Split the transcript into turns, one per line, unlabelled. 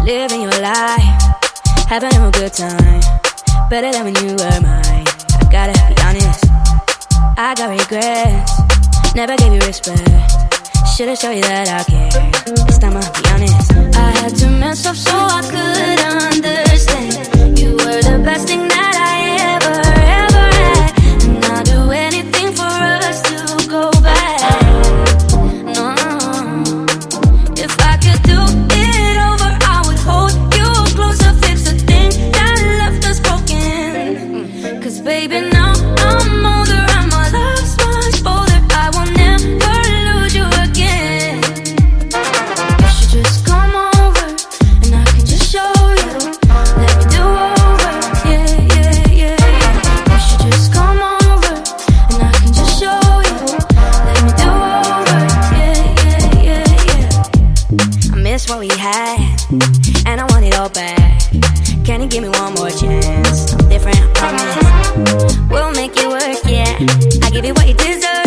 living your life, having a good time, better than when you were mine. I gotta be honest, I got regrets, never gave you respect. Should've shown you that I care. This time I'll be honest, I had to mess up so I could understand. You were the best thing that I ever had, and I'll do anything for us to go back. No, if I could do it over, I would hold you closer, fix the thing that left us broken. Cause baby, now I'm older and my love's much bolder. I will never lose you again. You should just come over and I can just show you. Let me do over, yeah, yeah, yeah, yeah. You should just come over and I can just show you. Let me do over, yeah, yeah, yeah, yeah. I miss what we had and I want it all back. Can you give me one more chance? I'm different, I promise. We'll make it work, yeah. I give you what you deserve.